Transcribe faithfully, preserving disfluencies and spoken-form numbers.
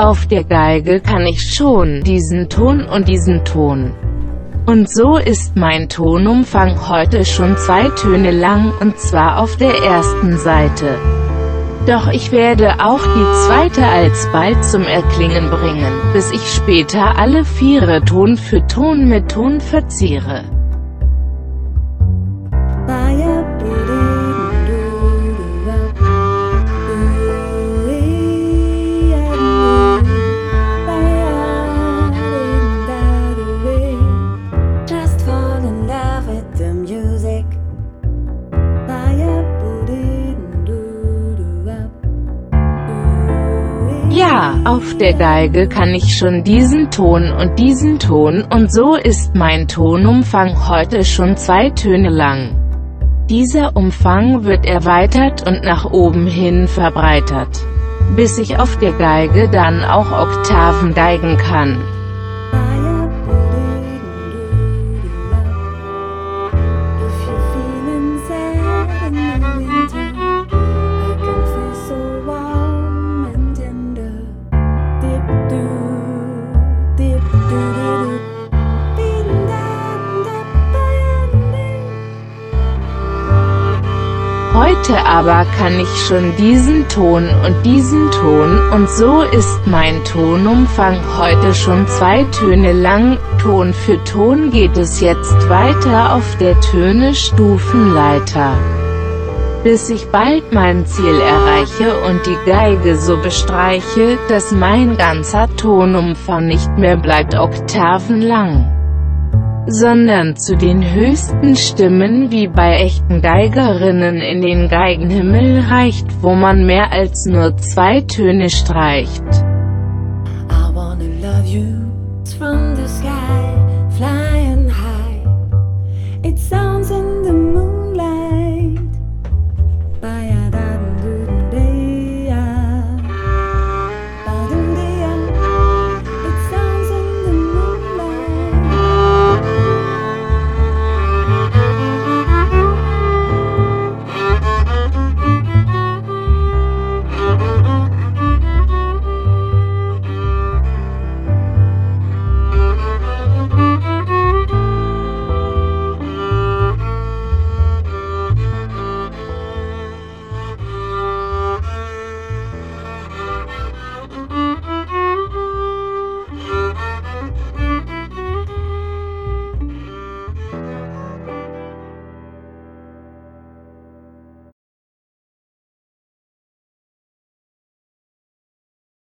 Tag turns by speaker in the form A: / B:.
A: Auf der Geige kann ich schon diesen Ton und diesen Ton. Und so ist mein Tonumfang heute schon zwei Töne lang, und zwar auf der ersten Seite. Doch ich werde auch die zweite alsbald zum Erklingen bringen, bis ich später alle Viere Ton für Ton mit Ton verziere. Ja, auf der Geige kann ich schon diesen Ton und diesen Ton, und so ist mein Tonumfang heute schon zwei Töne lang. Dieser Umfang wird erweitert und nach oben hin verbreitert, bis ich auf der Geige dann auch Oktaven geigen kann. Heute aber kann ich schon diesen Ton und diesen Ton, und so ist mein Tonumfang heute schon zwei Töne lang. Ton für Ton geht es jetzt weiter auf der Töne-Stufenleiter, bis ich bald mein Ziel erreiche und die Geige so bestreiche, dass mein ganzer Tonumfang nicht mehr bleibt oktavenlang, sondern zu den höchsten Stimmen wie bei echten Geigerinnen in den Geigenhimmel reicht, wo man mehr als nur zwei Töne streicht.
B: I wanna love you from